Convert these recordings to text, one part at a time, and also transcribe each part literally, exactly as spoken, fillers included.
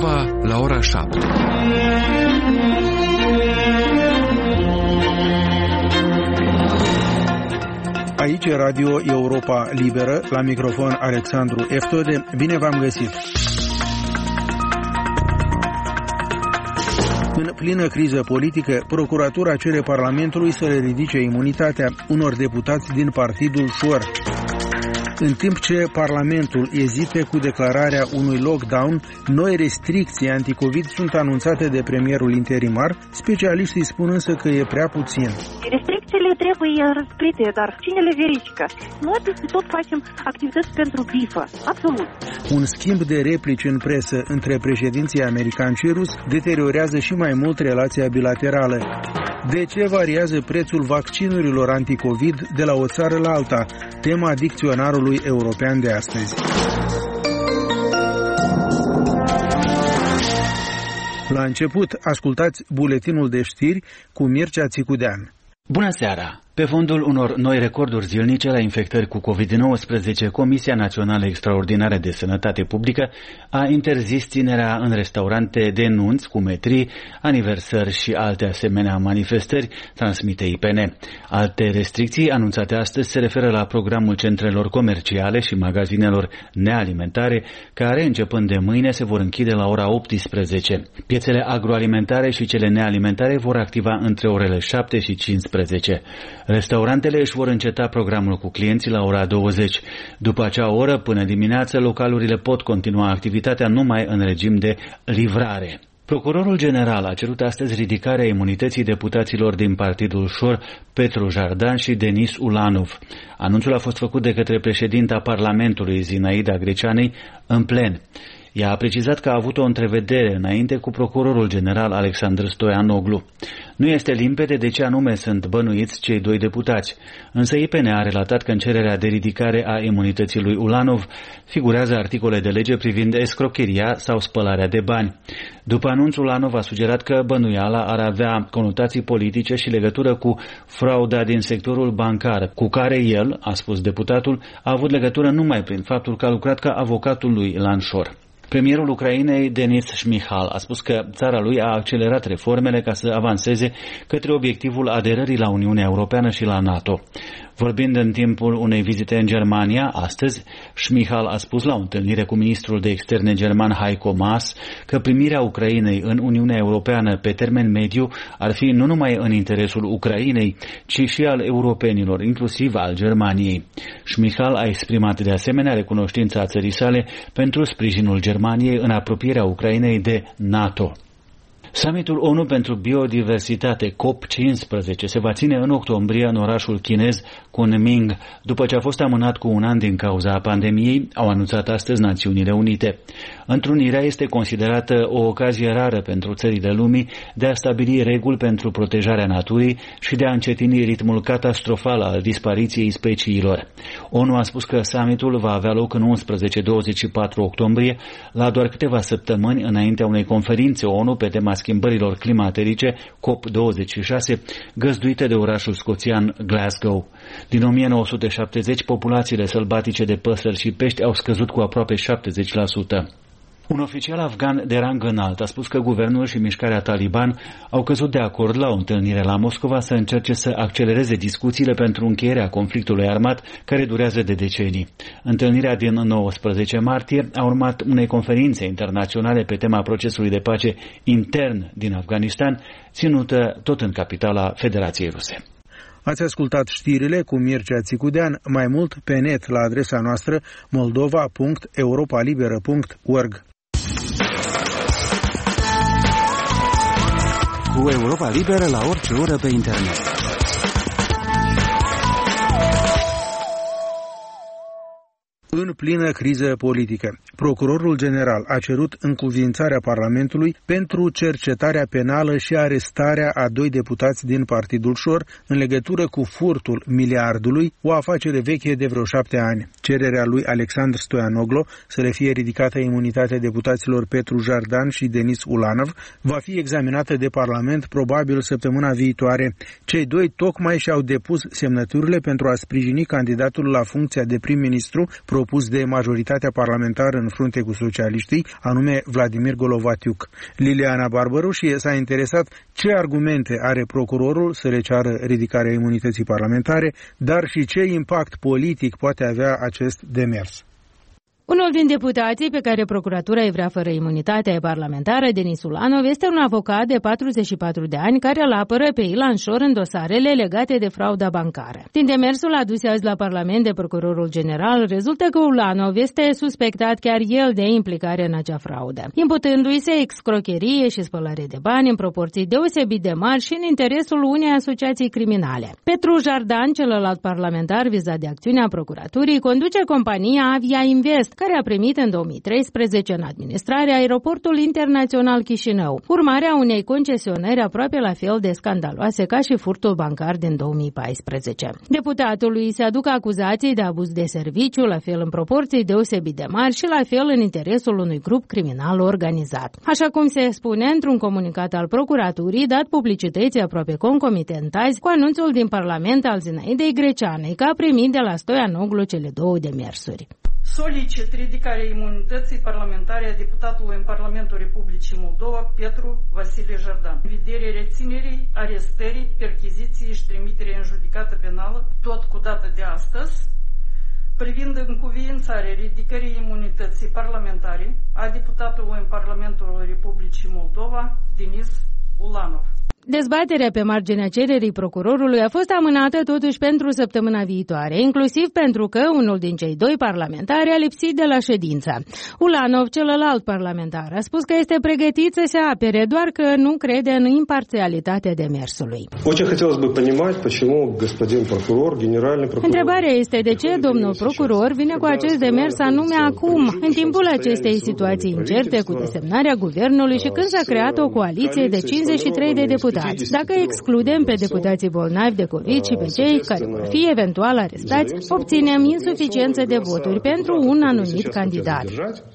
Moldova la ora șapte. Aici e Radio Europa Liberă, la microfon Alexandru Eftode. Bine v-am găsit! În plină criză politică, procuratura cere Parlamentului să le ridice imunitatea unor deputați din partidul Șor. În timp ce Parlamentul ezite cu declararea unui lockdown, noi restricții anticovid sunt anunțate de premierul interimar, specialiștii spun însă că e prea puțin. Restricțiile trebuie răsplite, dar cine le verifică? Noi tot facem activități pentru bifă, absolut. Un schimb de replici în presă între președinții american și rus deteriorează și mai mult relația bilaterală. De ce variază prețul vaccinurilor anticovid de la o țară la alta? Tema dicționarului european de astăzi. La început, ascultați buletinul de știri cu Mircea Țicudean. Bună seara! Pe fondul unor noi recorduri zilnice la infectări cu covid nouăsprezece, Comisia Națională Extraordinară de Sănătate Publică a interzis ținerea în restaurante de nunți, cumetrii, aniversări și alte asemenea manifestări, transmite I P N. Alte restricții anunțate astăzi se referă la programul centrelor comerciale și magazinelor nealimentare, care, începând de mâine, se vor închide la ora optsprezece. Piețele agroalimentare și cele nealimentare vor activa între orele șapte și cincisprezece. Restaurantele își vor înceta programul cu clienții la ora douăzeci. După acea oră, până dimineață, localurile pot continua activitatea numai în regim de livrare. Procurorul general a cerut astăzi ridicarea imunității deputaților din partidul Șor, Petru Jardan și Denis Ulanov. Anunțul a fost făcut de către președinta Parlamentului, Zinaida Greceanei, în plen. Ea a precizat că a avut o întrevedere înainte cu procurorul general Alexandru Stoianoglu. Nu este limpede de ce anume sunt bănuiți cei doi deputați, însă I P N a relatat că în cererea de ridicare a imunității lui Ulanov figurează articole de lege privind escrocheria sau spălarea de bani. După anunț, Ulanov a sugerat că bănuiala ar avea conotații politice și legătură cu frauda din sectorul bancar, cu care el, a spus deputatul, a avut legătură numai prin faptul că a lucrat ca avocatul lui Ilan Șor. Premierul Ucrainei, Denis Shmyhal, a spus că țara lui a accelerat reformele ca să avanseze către obiectivul aderării la Uniunea Europeană și la NATO. Vorbind în timpul unei vizite în Germania, astăzi, Shmyhal a spus la o întâlnire cu ministrul de externe german Heiko Maas că primirea Ucrainei în Uniunea Europeană pe termen mediu ar fi nu numai în interesul Ucrainei, ci și al europenilor, inclusiv al Germaniei. Shmyhal a exprimat de asemenea recunoștința țării sale pentru sprijinul Germaniei în apropierea Ucrainei de NATO. Summitul O N U pentru biodiversitate COP cincisprezece se va ține în octombrie în orașul chinez Kunming, după ce a fost amânat cu un an din cauza pandemiei, au anunțat astăzi Națiunile Unite. Întrunirea este considerată o ocazie rară pentru țările lumii de a stabili reguli pentru protejarea naturii și de a încetini ritmul catastrofal al dispariției speciilor. O N U a spus că summitul va avea loc în unsprezece douăzeci și patru octombrie, la doar câteva săptămâni înaintea unei conferințe O N U pe tema schimbărilor climaterice, COP douăzeci și șase, găzduite de orașul scoțian Glasgow. Din o mie nouă sute șaptezeci, populațiile sălbatice de păsări și pești au scăzut cu aproape șaptezeci la sută. Un oficial afgan de rang înalt a spus că guvernul și mișcarea Taliban au căzut de acord la o întâlnire la Moscova să încerce să accelereze discuțiile pentru încheierea conflictului armat care durează de decenii. Întâlnirea din nouăsprezece martie a urmat unei conferințe internaționale pe tema procesului de pace intern din Afganistan, ținută tot în capitala Federației Ruse. Ați ascultat știrile cu Mircea Țicudean, mai mult pe net la adresa noastră moldova punct europa liberă punct org. Cu Europa Liberă la orice oră pe internet. În plină criză politică, procurorul general a cerut încuviințarea Parlamentului pentru cercetarea penală și arestarea a doi deputați din partidul Șor în legătură cu furtul miliardului, o afacere veche de vreo șapte ani. Cererea lui Alexandru Stoianoglu să le fie ridicată imunitatea deputaților Petru Jardan și Denis Ulanov va fi examinată de Parlament probabil săptămâna viitoare. Cei doi tocmai și-au depus semnăturile pentru a sprijini candidatul la funcția de prim-ministru propus de majoritatea parlamentară în frunte cu socialiștii, anume Vladimir Golovatiuk. Liliana Barbaroșie s-a interesat ce argumente are procurorul să le ceară ridicarea imunității parlamentare, dar și ce impact politic poate avea acest demers. Unul din deputații pe care procuratura îi vrea fără imunitate parlamentară, Denis Ulanov, este un avocat de patruzeci și patru de ani care îl apără pe Ilan Șor în dosarele legate de frauda bancară. Din demersul adus azi la Parlament de procurorul general, rezultă că Ulanov este suspectat chiar el de implicare în acea fraudă, imputându-i se excrocherie și spălare de bani în proporții deosebit de mari și în interesul unei asociații criminale. Petru Jardan, celălalt parlamentar vizat de acțiunea procuraturii, conduce compania Avia Invest, care a primit în două mii treisprezece în administrare aeroportul internațional Chișinău, urmarea unei concesionări aproape la fel de scandaloase ca și furtul bancar din două mii paisprezece. Deputatului se aduc acuzații de abuz de serviciu, la fel în proporții deosebit de mari și la fel în interesul unui grup criminal organizat. Așa cum se spune într-un comunicat al procuraturii dat publicității aproape concomitent azi cu anunțul din Parlament al Zinaidei Greceanei că a primit de la Stoianoglu cele două demersuri. Solicit ridicarea imunității parlamentare a deputatului în Parlamentul Republicii Moldova, Petru Vasile Jardan, în vederea reținerii, arestării, perchiziției și trimiterii în judecată penală, tot cu dată de astăzi, privind încuviințarea ridicării imunității parlamentare a deputatului în Parlamentul Republicii Moldova, Denis Ulanov. Dezbaterea pe marginea cererii procurorului a fost amânată totuși pentru săptămâna viitoare, inclusiv pentru că unul din cei doi parlamentari a lipsit de la ședință. Ulanov, celălalt parlamentar, a spus că este pregătit să se apere, doar că nu crede în imparțialitatea demersului. Întrebarea este de ce domnul procuror vine cu acest demers anume acum, în timpul acestei situații incerte cu desemnarea guvernului și când s-a creat o coaliție de cincizeci și trei de deputați. Dacă excludem pe deputații bolnavi de COVID și pe cei care vor fi eventual arestați, obținem insuficiență de voturi pentru un anumit candidat.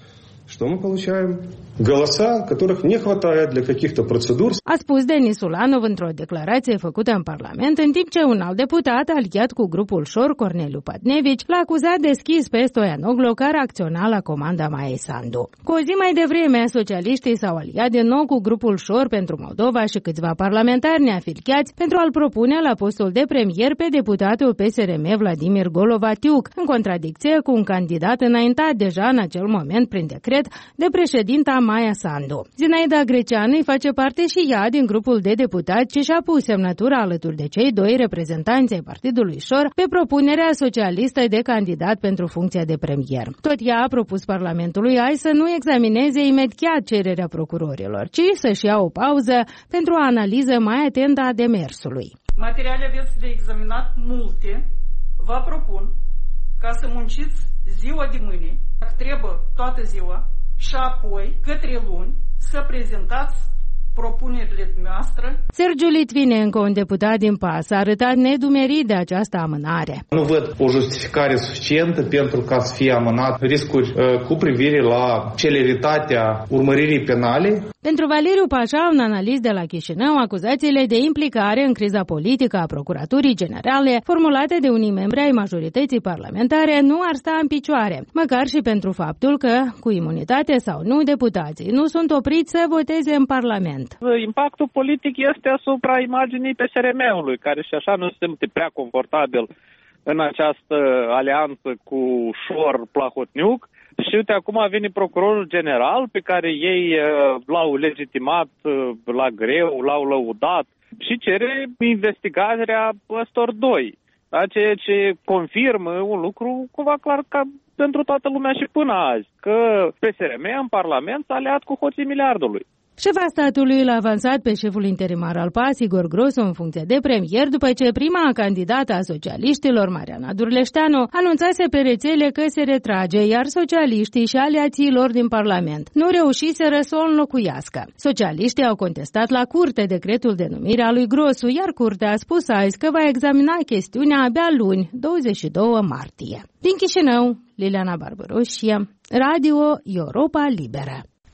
A spus Denis Ulanov într-o declarație făcută în Parlament, în timp ce un alt deputat aliat cu grupul Șor, Corneliu Padnevici, l-a acuzat deschis pe Stoianoglu, care acționa la comanda Maiei Sandu. Cu o zi mai devreme, socialiștii s-au aliat din nou cu grupul Șor pentru Moldova și câțiva parlamentari neafiliați pentru a-l propune la postul de premier pe deputatul P S R M Vladimir Golovatiuk, în contradicție cu un candidat înaintat deja în acel moment prin decret de președinta Maia Sandu. Zinaida Greceană îi face parte și ea din grupul de deputați ce și-a pus semnătura alături de cei doi reprezentanți ai Partidului Șor pe propunerea socialistă de candidat pentru funcția de premier. Tot ea a propus Parlamentului azi să nu examineze imediat cererea procurorilor, ci să-și ia o pauză pentru o analiză mai atentă a demersului. Materiale aveți de examinat multe. Vă propun ca să munciți ziua de mâine, dacă trebuie toată ziua, și apoi, către luni, să prezentați propunerile noastre. Sergiu Litvinenko, un deputat din P A S, a arătat nedumerit de această amânare. Nu văd o justificare suficientă pentru ca să fie amânat riscuri uh, cu privire la celeritatea urmăririi penale. Pentru Valeriu Pașa, un analist de la Chișinău, acuzațiile de implicare în criza politică a Procuraturii Generale formulate de unii membri ai majorității parlamentare nu ar sta în picioare, măcar și pentru faptul că, cu imunitate sau nu, deputații nu sunt opriți să voteze în Parlament. Impactul politic este asupra imaginii P S R M-ului, care și așa nu se simte prea confortabil în această alianță cu Șor-Plahotniuc. Și uite, acum vine procurorul general pe care ei l-au legitimat la greu, l-au lăudat și cere investigarea ăstor doi. Da? Ceea ce confirmă un lucru cumva clar ca pentru toată lumea și până azi, că P S R M în Parlament s-a aliat cu hoții miliardului. Șefa statului l-a avansat pe șeful interimar al P A S, Igor Grosu, în funcție de premier, după ce prima candidată a socialiștilor, Mariana Durleșteanu, anunțase pe rețele că se retrage, iar socialiștii și aliații lor din Parlament nu reușiseră să o înlocuiască. Socialiștii au contestat la curte decretul de numire a lui Grosu, iar curtea a spus azi că va examina chestiunea abia luni, douăzeci și doi martie. Din Chișinău, Liliana Barbaroșie, Radio Europa Liberă.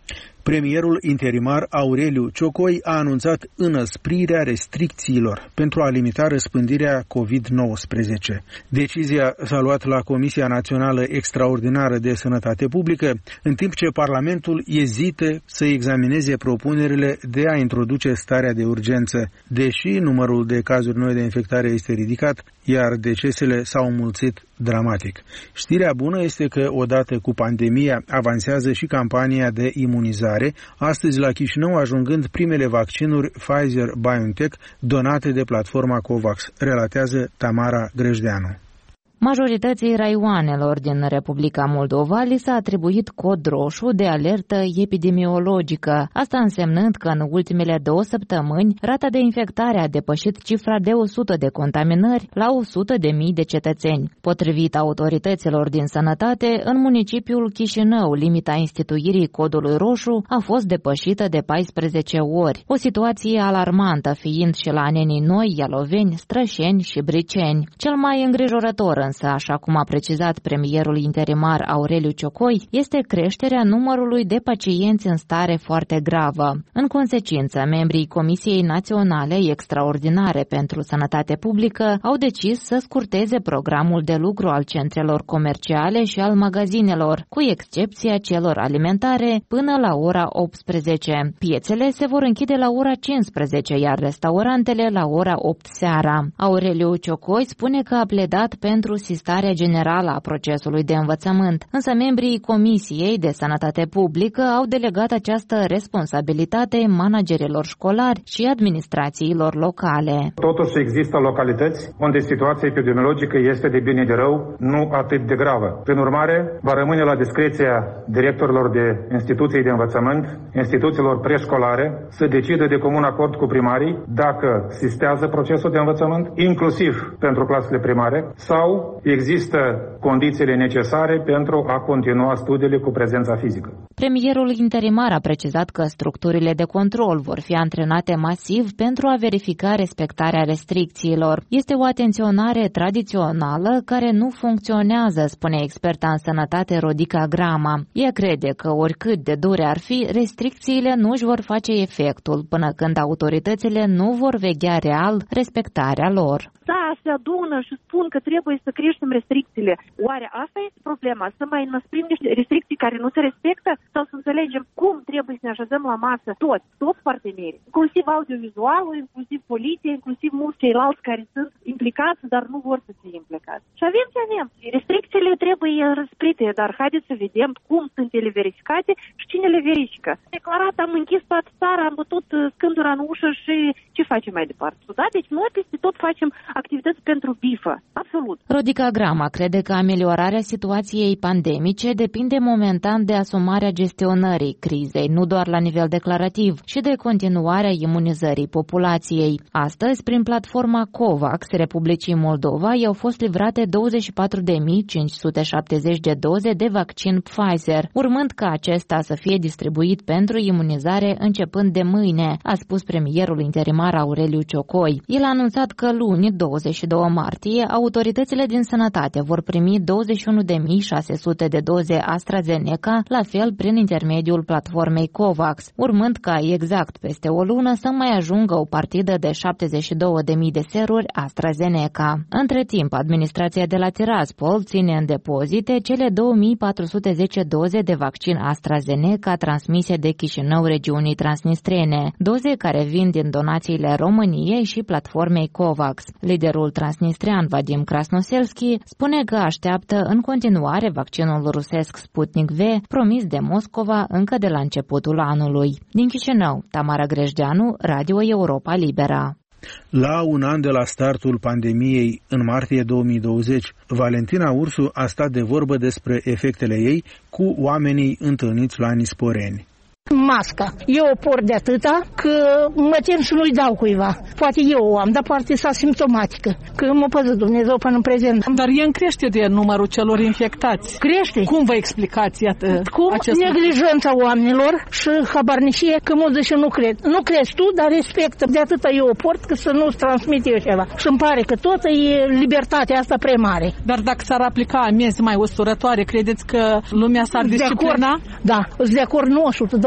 Premierul interimar Aureliu Ciocoi a anunțat înăsprirea restricțiilor pentru a limita răspândirea covid nouăsprezece. Decizia s-a luat la Comisia Națională Extraordinară de Sănătate Publică, în timp ce Parlamentul ezită să examineze propunerile de a introduce starea de urgență, deși numărul de cazuri noi de infectare este ridicat, iar decesele s-au înmulțit dramatic. Știrea bună este că, odată cu pandemia, avansează și campania de imunizare, astăzi la Chișinău ajungând primele vaccinuri Pfizer-BioNTech donate de platforma COVAX, relatează Tamara Grejdeanu. Majorității raioanelor din Republica Moldova li s-a atribuit cod roșu de alertă epidemiologică, asta însemnând că în ultimele două săptămâni rata de infectare a depășit cifra de o sută de contaminări la o sută de mii de cetățeni. Potrivit autorităților din sănătate, în municipiul Chișinău, limita instituirii codului roșu a fost depășită de paisprezece ori, o situație alarmantă fiind și la Nenii Noi, Ialoveni, Strășeni și Briceni. Cel mai îngrijorător însă, așa cum a precizat premierul interimar Aureliu Ciocoi, este creșterea numărului de pacienți în stare foarte gravă. În consecință, membrii Comisiei Naționale Extraordinare pentru Sănătate Publică au decis să scurteze programul de lucru al centrelor comerciale și al magazinelor, cu excepția celor alimentare, până la ora optsprezece. Piețele se vor închide la ora cincisprezece, iar restaurantele la ora opt seara. Aureliu Ciocoi spune că a pledat pentru sistarea generală a procesului de învățământ, însă membrii Comisiei de Sănătate Publică au delegat această responsabilitate managerilor școlari și administrațiilor locale. Totuși există localități unde situația epidemiologică este de bine de rău, nu atât de gravă. Prin urmare, va rămâne la discreția directorilor de instituții de învățământ, instituțiilor preșcolare, să decidă de comun acord cu primarii dacă sistează procesul de învățământ, inclusiv pentru clasele primare, sau există condițiile necesare pentru a continua studiile cu prezența fizică. Premierul interimar a precizat că structurile de control vor fi antrenate masiv pentru a verifica respectarea restricțiilor. Este o atenționare tradițională care nu funcționează, spune experta în sănătate Rodica Grama. Ea crede că oricât de dure ar fi, restricțiile nu își vor face efectul până când autoritățile nu vor veghea real respectarea lor. Da, se adună și spun că trebuie să creștem restricțiile. Oare asta este problema? Să mai năsprim niște restricții care nu se respectă? Sau să înțelegem cum trebuie să ne așezăm la masă toți, toți partenerii, inclusiv audiovizualul, inclusiv poliția, inclusiv mulți ceilalți care sunt implicați, dar nu vor să fie implicați. Și avem ce avem. Restricțiile trebuie răsprite, dar haideți să vedem cum sunt ele verificate și cine le verifică. Declarat, am închis toată țara, am bătut scândura în ușă și ce facem mai departe? Da? Deci noi peste tot facem activități pentru bifă. Absolut. Rodica Grama crede că ameliorarea situației pandemice depinde momentan de asumarea gestionării crizei, nu doar la nivel declarativ, și de continuarea imunizării populației. Astăzi, prin platforma COVAX, Republicii Moldova i-au fost livrate douăzeci și patru de mii cinci sute șaptezeci de doze de vaccin Pfizer, urmând ca acesta să fie distribuit pentru imunizare începând de mâine, a spus premierul interimar Aureliu Ciocoi. El a anunțat că luni, douăzeci și doi martie, autoritățile din sănătate vor primi douăzeci și unu de mii șase sute de doze AstraZeneca, la fel prin intermediul platformei COVAX, urmând ca exact peste o lună să mai ajungă o partidă de șaptezeci și două de mii de seruri AstraZeneca. Între timp, administrația de la Tiraspol ține în depozite cele două mii patru sute zece doze de vaccin AstraZeneca transmise de Chișinău regiunii transnistrene, doze care vin din donațiile României și platformei COVAX. Liderul transnistrian Vadim Krasnoselski spune că așteaptă în continuare vaccinul rusesc Sputnik V, promis de Moscova încă de la începutul anului. Din Chișinău, Tamara Grejdeanu, Radio Europa Libera. La un an de la startul pandemiei, în martie două mii douăzeci, Valentina Ursu a stat de vorbă despre efectele ei cu oamenii întâlniți la Nisporeni. Masca. Eu o port de atâta că mă tem și nu-i dau cuiva. Poate eu o am, dar poate s-a simptomatică. Că mă păză Dumnezeu până în prezent. Dar e în creștere numărul celor infectați. Crește. Cum vă explicați iată, Cum? acest Neglijența oamenilor și habarnicie că mă zice nu cred. Nu crezi tu, dar respectă. De atâta eu o port că să nu-ți transmit eu ceva. Și îmi pare că tot e libertatea asta prea mare. Dar dacă s-ar aplica amiezi mai usurătoare, credeți că lumea s-ar disciplina? Da, îți de acord nouă sute, două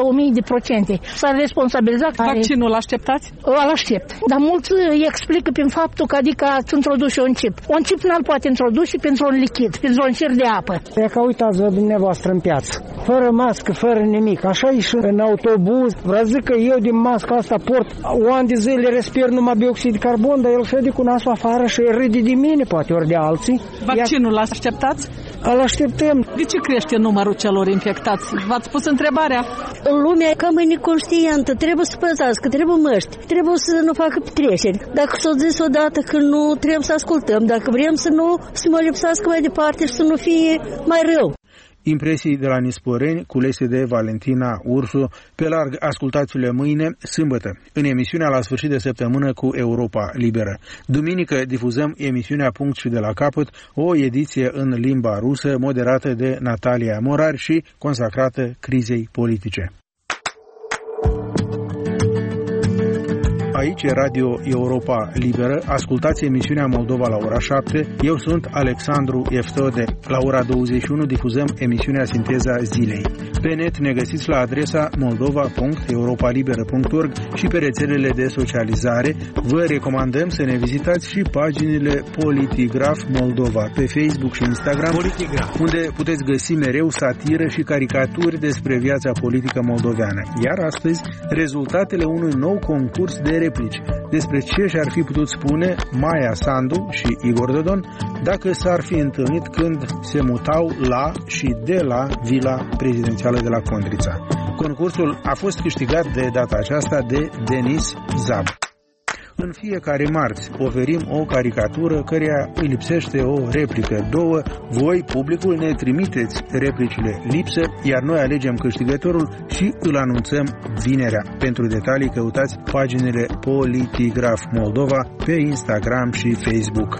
o mie de procente. S-a responsabilizat. Vaccinul așteptați? Îl aștept. Dar mulți îi explică prin faptul că adică ați introdus un chip. Un chip n-l poate introduce pentru un lichid, pentru un șir de apă. E că uitați-vă dumneavoastră în piață. Fără mască, fără nimic. Așa e și în autobuz. Vreau zic că eu din masca asta port o an de zile respir numai bioxid de carbon, dar el șede cu nasul afară și râde de mine, poate ori de alții. Vaccinul l așteptați? Îl așteptăm. De ce crește numărul celor infectați? V-ați pus întrebarea? În lumea cam e neconștientă, trebuie să păzească, trebuie măști, trebuie să nu facă petreceri. Dacă s-o zis odată că nu trebuie să ascultăm, dacă vrem să nu se mă lipsească mai departe și să nu fie mai rău. Impresii de la Nisporeni, culese de Valentina Ursu. Pe larg, ascultați-le mâine, sâmbătă, în emisiunea La sfârșit de săptămână cu Europa Liberă. Duminică difuzăm emisiunea Punct și de la capăt, o ediție în limba rusă, moderată de Natalia Morar și consacrată crizei politice. Aici e Radio Europa Liberă. Ascultați emisiunea Moldova la ora șapte. Eu sunt Alexandru Eftode. La ora douăzeci și unu difuzăm emisiunea Sinteza Zilei. Pe net ne găsiți la adresa moldova punct europa liberă punct org și pe rețelele de socializare. Vă recomandăm să ne vizitați și paginile Politigraf Moldova pe Facebook și Instagram, Politigraf, unde puteți găsi mereu satiră și caricaturi despre viața politică moldoveană. Iar astăzi, rezultatele unui nou concurs de replici despre ce și-ar fi putut spune Maia Sandu și Igor Dodon dacă s-ar fi întâlnit când se mutau la și de la vila prezidențială de la Condrița. Concursul a fost câștigat de data aceasta de Denis Zab. În fiecare marți oferim o caricatură căreia îi lipsește o replică, două. Voi, publicul, ne trimiteți replicile lipsă, iar noi alegem câștigătorul și îl anunțăm vinerea. Pentru detalii căutați paginile Politigraf Moldova pe Instagram și Facebook.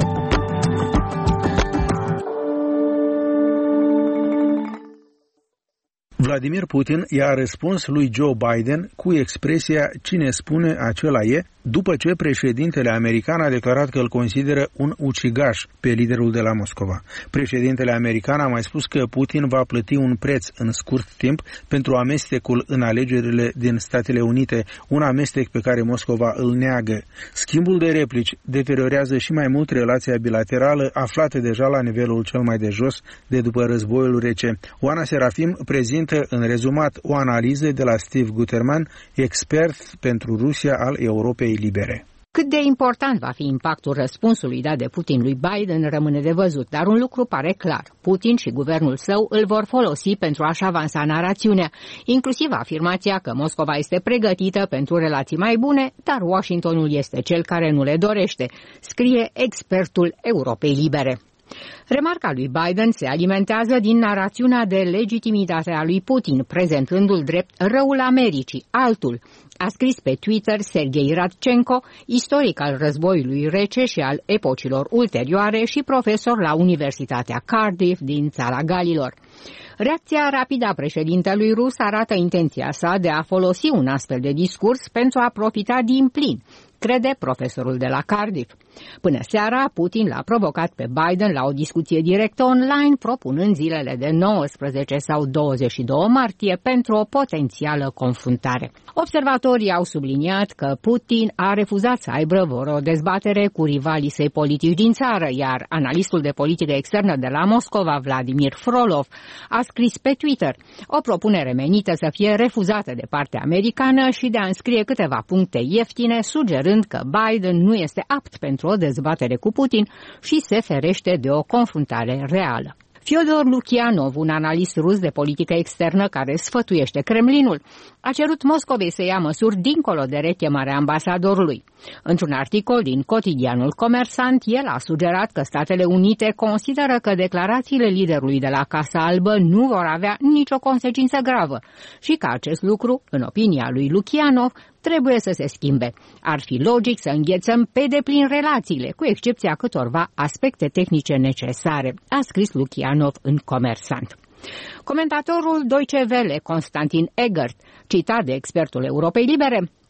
Vladimir Putin i-a răspuns lui Joe Biden cu expresia "cine spune, acela e", după ce președintele american a declarat că îl consideră un ucigaș pe liderul de la Moscova. Președintele american a mai spus că Putin va plăti un preț în scurt timp pentru amestecul în alegerile din Statele Unite, un amestec pe care Moscova îl neagă. Schimbul de replici deteriorează și mai mult relația bilaterală aflată deja la nivelul cel mai de jos de după războiul rece. Oana Serafim prezintă în rezumat o analiză de la Steve Guterman, expert pentru Rusia al Europei Libere. Cât de important va fi impactul răspunsului dat de Putin lui Biden rămâne de văzut, dar un lucru pare clar. Putin și guvernul său îl vor folosi pentru a-și avansa narațiunea, inclusiv afirmația că Moscova este pregătită pentru relații mai bune, dar Washingtonul este cel care nu le dorește, scrie expertul Europei Libere. Remarca lui Biden se alimentează din narațiunea de legitimitate a lui Putin, prezentându-l drept răul Americii, altul. A scris pe Twitter Sergei Radchenko, istoric al războiului rece și al epocilor ulterioare și profesor la Universitatea Cardiff din Țara Galilor. Reacția rapidă a președintelui rus arată intenția sa de a folosi un astfel de discurs pentru a profita din plin, crede profesorul de la Cardiff. Până seara, Putin l-a provocat pe Biden la o discuție directă online, propunând zilele de nouăsprezece sau douăzeci și doi martie pentru o potențială confruntare. Observatorii au subliniat că Putin a refuzat să aibă vreo dezbatere cu rivalii săi politici din țară, iar analistul de politică externă de la Moscova, Vladimir Frolov, a scris pe Twitter o propunere menită să fie refuzată de partea americană și de a înscrie câteva puncte ieftine, sugerând că Biden nu este apt pentru o dezbatere cu Putin și se ferește de o confruntare reală. Fyodor Lukianov, un analist rus de politică externă care sfătuiește Kremlinul, a cerut Moscovei să ia măsuri dincolo de rechemarea ambasadorului. Într-un articol din cotidianul Comersant, el a sugerat că Statele Unite consideră că declarațiile liderului de la Casa Albă nu vor avea nicio consecință gravă și că acest lucru, în opinia lui Lukianov, trebuie să se schimbe. Ar fi logic să înghețăm pe deplin relațiile, cu excepția câtorva aspecte tehnice necesare, a scris Lukianov în Comersant. Comentatorul Deutsche Welle, Constantin Egert, citat de expertul Europei Libere,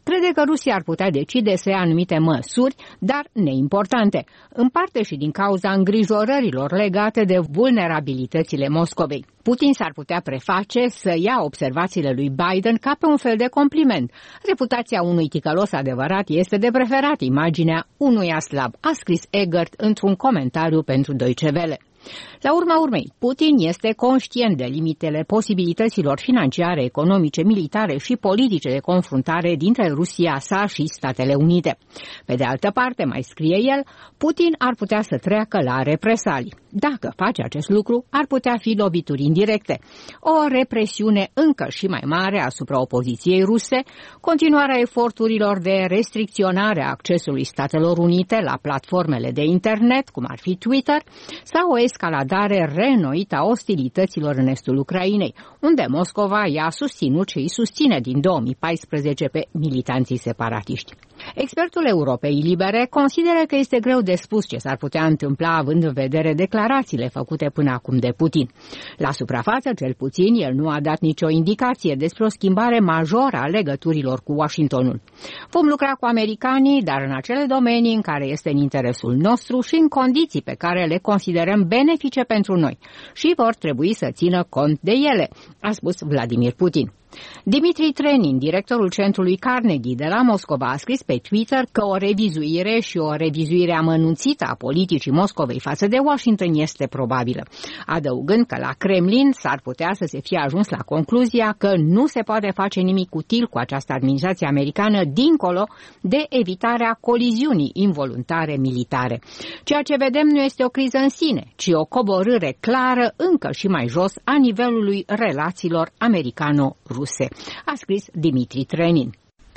crede că Rusia ar putea decide să ia anumite măsuri, dar neimportante, în parte și din cauza îngrijorărilor legate de vulnerabilitățile Moscovei. Putin s-ar putea preface să ia observațiile lui Biden ca pe un fel de compliment. Reputația unui ticălos adevărat este de preferat imaginea unuia slab, a scris Egert într-un comentariu pentru Deutsche Welle. La urma urmei, Putin este conștient de limitele posibilităților financiare, economice, militare și politice de confruntare dintre Rusia sa și Statele Unite. Pe de altă parte, mai scrie el, Putin ar putea să treacă la represalii. Dacă face acest lucru, ar putea fi lovituri indirecte. O represiune încă și mai mare asupra opoziției ruse, continuarea eforturilor de restricționare a accesului Statelor Unite la platformele de internet, cum ar fi Twitter, sau o escaladare reînnoită a ostilităților în estul Ucrainei, unde Moscova i-a susținut și îi susține din două mii paisprezece pe militanții separatiști. Expertul Europei Libere consideră că este greu de spus ce s-ar putea întâmpla având în vedere declarațiile făcute până acum de Putin. La suprafață, cel puțin, el nu a dat nicio indicație despre o schimbare majoră a legăturilor cu Washingtonul. Vom lucra cu americanii, dar în acele domenii în care este în interesul nostru și în condiții pe care le considerăm benefice pentru noi și vor trebui să țină cont de ele, a spus Vladimir Putin. Dimitri Trenin, directorul centrului Carnegie de la Moscova, a scris pe Twitter că o revizuire și o revizuire amănunțită a politicii Moscovei față de Washington este probabilă, adăugând că la Kremlin s-ar putea să se fie ajuns la concluzia că nu se poate face nimic util cu această administrație americană dincolo de evitarea coliziunii involuntare militare. Ceea ce vedem nu este o criză în sine, ci o coborâre clară încă și mai jos a nivelului relațiilor americano-ruse, a scris Dimitri Trenin.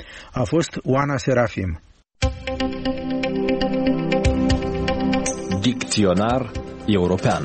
A fost Oana Serafim. Dicționar european.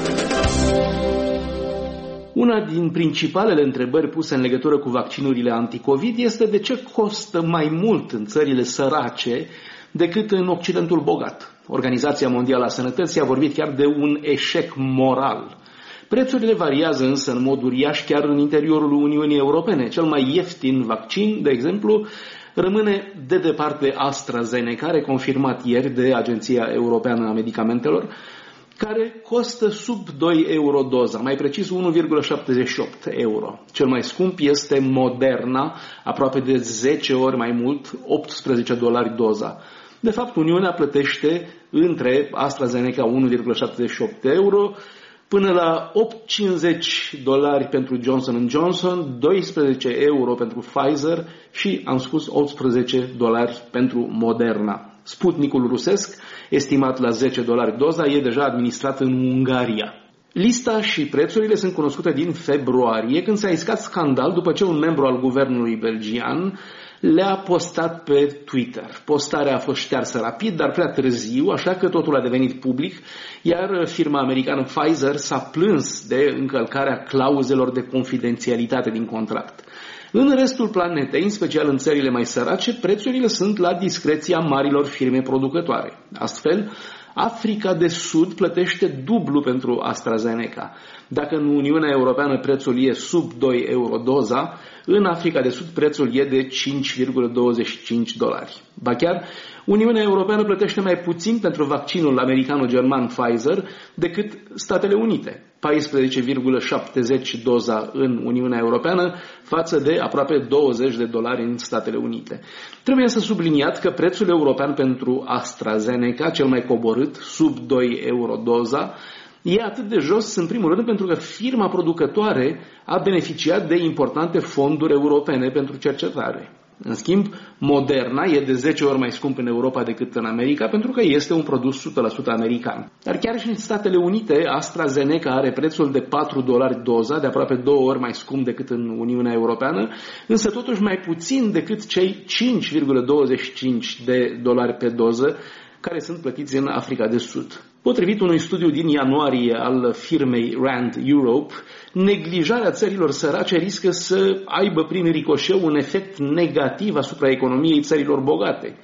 Una din principalele întrebări puse în legătură cu vaccinurile anticovid este de ce costă mai mult în țările sărace decât în Occidentul bogat. Organizația Mondială a Sănătății a vorbit chiar de un eșec moral. Prețurile variază însă în mod uriaș chiar în interiorul Uniunii Europene. Cel mai ieftin vaccin, de exemplu, rămâne de departe AstraZeneca, reconfirmat ieri de Agenția Europeană a Medicamentelor, care costă sub doi euro doza, mai precis unu virgulă șaptezeci și opt euro. Cel mai scump este Moderna, aproape de zece ori mai mult, optsprezece dolari doza. De fapt, Uniunea plătește între AstraZeneca unu virgulă șaptezeci și opt euro până la opt virgulă cincizeci dolari pentru Johnson and Johnson, doisprezece euro pentru Pfizer și, am spus, optsprezece dolari pentru Moderna. Sputnicul rusesc, estimat la zece dolari doza, e deja administrat în Ungaria. Lista și prețurile sunt cunoscute din februarie, când s-a iscat scandal după ce un membru al guvernului belgian le-a postat pe Twitter. Postarea a fost ștearsă rapid, dar prea târziu, așa că totul a devenit public, iar firma americană Pfizer s-a plâns de încălcarea clauzelor de confidențialitate din contract. În restul planetei, în special în țările mai sărace, prețurile sunt la discreția marilor firme producătoare. Astfel, Africa de Sud plătește dublu pentru AstraZeneca. Dacă în Uniunea Europeană prețul e sub doi euro doza, în Africa de Sud prețul e de cinci virgulă douăzeci și cinci dolari. Ba chiar, Uniunea Europeană plătește mai puțin pentru vaccinul americano-german Pfizer decât Statele Unite, paisprezece virgulă șaptezeci doza în Uniunea Europeană față de aproape douăzeci de dolari în Statele Unite. Trebuie să subliniat că prețul european pentru AstraZeneca, cel mai coborât, sub doi euro doza, e atât de jos, în primul rând, pentru că firma producătoare a beneficiat de importante fonduri europene pentru cercetare. În schimb, Moderna e de zece ori mai scump în Europa decât în America, pentru că este un produs o sută la sută american. Dar chiar și în Statele Unite, AstraZeneca are prețul de patru dolari doza, de aproape două ori mai scump decât în Uniunea Europeană, însă totuși mai puțin decât cei cinci virgulă douăzeci și cinci de dolari pe doză care sunt plătiți în Africa de Sud. Potrivit unui studiu din ianuarie al firmei Rand Europe, neglijarea țărilor sărace riscă să aibă prin ricoșeu un efect negativ asupra economiei țărilor bogate.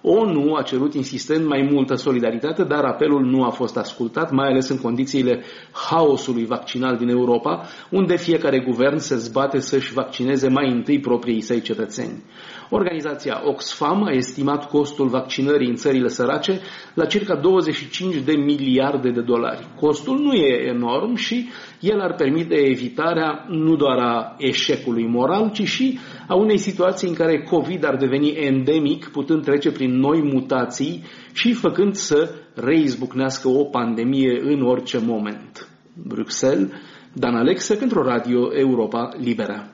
O N U a cerut insistent mai multă solidaritate, dar apelul nu a fost ascultat, mai ales în condițiile haosului vaccinal din Europa, unde fiecare guvern se zbate să-și vaccineze mai întâi proprii săi cetățeni. Organizația Oxfam a estimat costul vaccinării în țările sărace la circa douăzeci și cinci de miliarde de dolari. Costul nu e enorm și el ar permite evitarea nu doar a eșecului moral, ci și a unei situații în care COVID ar deveni endemic, putând trece prin noi mutații și făcând să reizbucnească o pandemie în orice moment. Bruxelles, Dan Alexe pentru Radio Europa Liberă.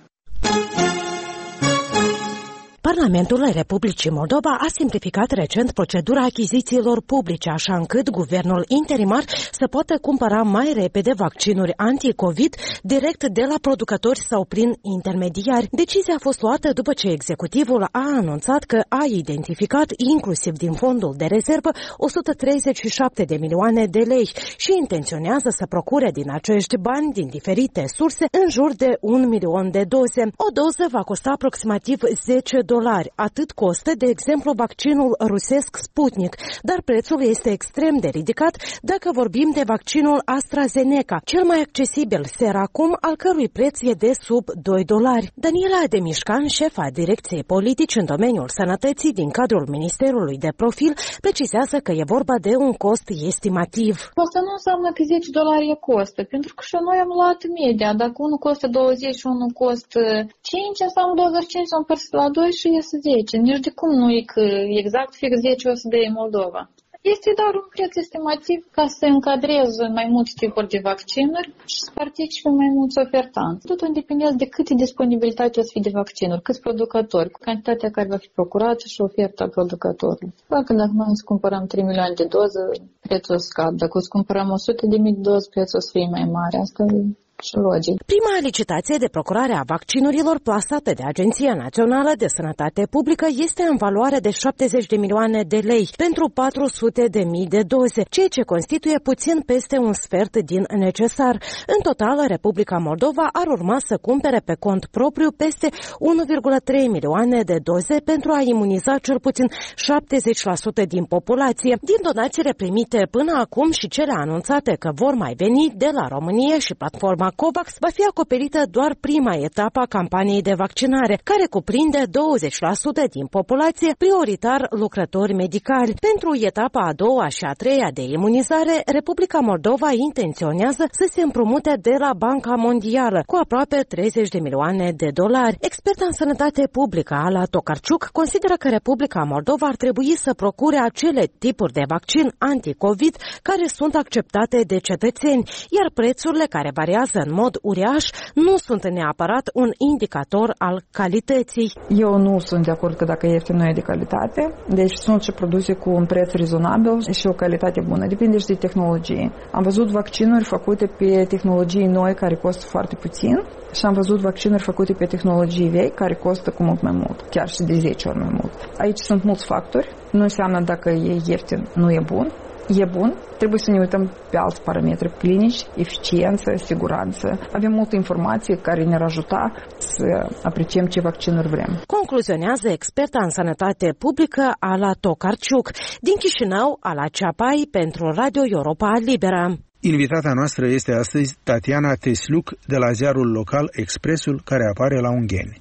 Parlamentul Republicii Moldova a simplificat recent procedura achizițiilor publice, așa încât guvernul interimar să poată cumpăra mai repede vaccinuri anti-COVID direct de la producători sau prin intermediari. Decizia a fost luată după ce executivul a anunțat că a identificat, inclusiv din fondul de rezervă, o sută treizeci și șapte de milioane de lei și intenționează să procure din acești bani, din diferite surse, în jur de un milion de doze. O doză va costa aproximativ zece dolari. Atât costă, de exemplu, vaccinul rusesc Sputnik, dar prețul este extrem de ridicat dacă vorbim de vaccinul AstraZeneca, cel mai accesibil Seracum, al cărui preț e de sub doi dolari. Daniela Demișcan, șefa Direcției Politici în domeniul sănătății din cadrul Ministerului de Profil, precizează că e vorba de un cost estimativ. Asta nu înseamnă că zece dolari e costă, pentru că și noi am luat media. Dacă unul costă douăzeci și unul costă cinci, înseamnă douăzeci și cinci, împărțit la doi și iese zece. Nici de cum nu e că exact fix zece o să dea Moldova. Este doar un preț estimativ ca să încadreze mai multe tipuri de vaccinuri și să participe mai mulți ofertanți. Totul depinde de câtă disponibilitate o să fie de vaccinuri, câți producători, cu cantitatea care va fi procurată și oferta producătorului. Dacă dacă noi îți cumpărăm trei milioane de doze, prețul o scad. Dacă îți cumpărăm o sută de mii de doze, prețul o să fie mai mare. Asta e logic. Prima licitație de procurare a vaccinurilor plasată de Agenția Națională de Sănătate Publică este în valoare de șaptezeci de milioane de lei pentru patru sute de mii de doze, ceea ce constituie puțin peste un sfert din necesar. În total, Republica Moldova ar urma să cumpere pe cont propriu peste unu virgulă trei milioane de doze pentru a imuniza cel puțin șaptezeci la sută din populație. Din donațiile primite până acum și cele anunțate că vor mai veni de la România și platforma COVAX, va fi acoperită doar prima etapă a campaniei de vaccinare, care cuprinde douăzeci la sută din populație, prioritar lucrători medicali. Pentru etapa a doua și a treia de imunizare, Republica Moldova intenționează să se împrumute de la Banca Mondială cu aproape treizeci de milioane de dolari. Experta în sănătate publică, Ala Tokarczuk, consideră că Republica Moldova ar trebui să procure acele tipuri de vaccin anti-COVID care sunt acceptate de cetățeni, iar prețurile care variază în mod uriaș nu sunt neapărat un indicator al calității. Eu nu sunt de acord că dacă e ieftin nu e de calitate, deci sunt și produse cu un preț rezonabil și o calitate bună, depinde și de tehnologie. Am văzut vaccinuri făcute pe tehnologii noi care costă foarte puțin și am văzut vaccinuri făcute pe tehnologii vechi care costă cu mult mai mult, chiar și de zece ori mai mult. Aici sunt mulți factori, nu înseamnă dacă e ieftin, nu e bun. E bun, trebuie să ne uităm pe alți parametri clinici, eficiență, siguranță. Avem multe informații care ne-ar ajuta să apreciem ce vaccinuri vrem. Concluzionează experta în sănătate publică Ala Tokarczuk. Din Chișinău, Ala Ceapai pentru Radio Europa Liberă. Invitata noastră este astăzi Tatiana Tesluc de la ziarul local Expresul, care apare la Ungheni.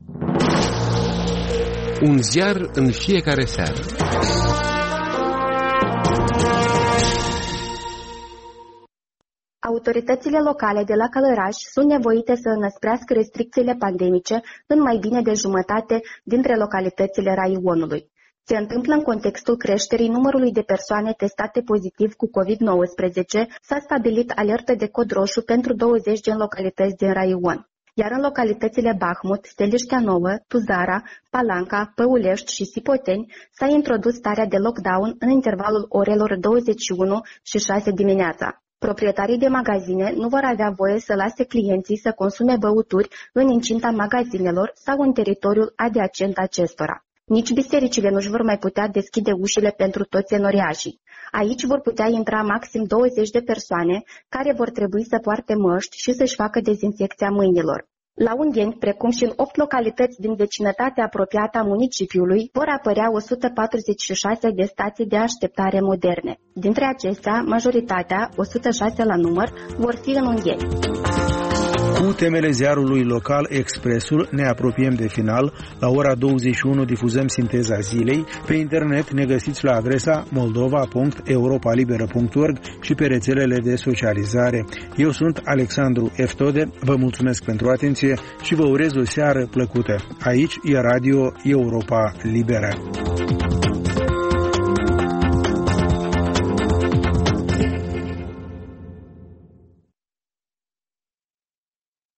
Un ziar în fiecare seară. Autoritățile locale de la Călăraș sunt nevoite să înăsprească restricțiile pandemice în mai bine de jumătate dintre localitățile raionului. Se întâmplă în contextul creșterii numărului de persoane testate pozitiv cu covid nouăsprezece, s-a stabilit alertă de cod roșu pentru douăzeci de localități din raion. Iar în localitățile Bahmut, Steliștea Nouă, Tuzara, Palanca, Păulești și Sipoteni s-a introdus starea de lockdown în intervalul orelor douăzeci și unu și șase dimineața. Proprietarii de magazine nu vor avea voie să lase clienții să consume băuturi în incinta magazinelor sau în teritoriul adiacent acestora. Nici bisericile nu-și vor mai putea deschide ușile pentru toți enoriașii. Aici vor putea intra maxim douăzeci de persoane care vor trebui să poarte măști și să-și facă dezinfecția mâinilor. La Ungheni, precum și în opt localități din vecinătatea apropiată a municipiului, vor apărea o sută patruzeci și șase de stații de așteptare moderne. Dintre acestea, majoritatea, o sută șase la număr, vor fi în Ungheni. Cu temele ziarului local Expresul ne apropiem de final. La ora douăzeci și unu difuzăm sinteza zilei. Pe internet ne găsiți la adresa moldova punct europalibera punct org și pe rețelele de socializare. Eu sunt Alexandru Eftode, vă mulțumesc pentru atenție și vă urez o seară plăcută. Aici e Radio Europa Liberă.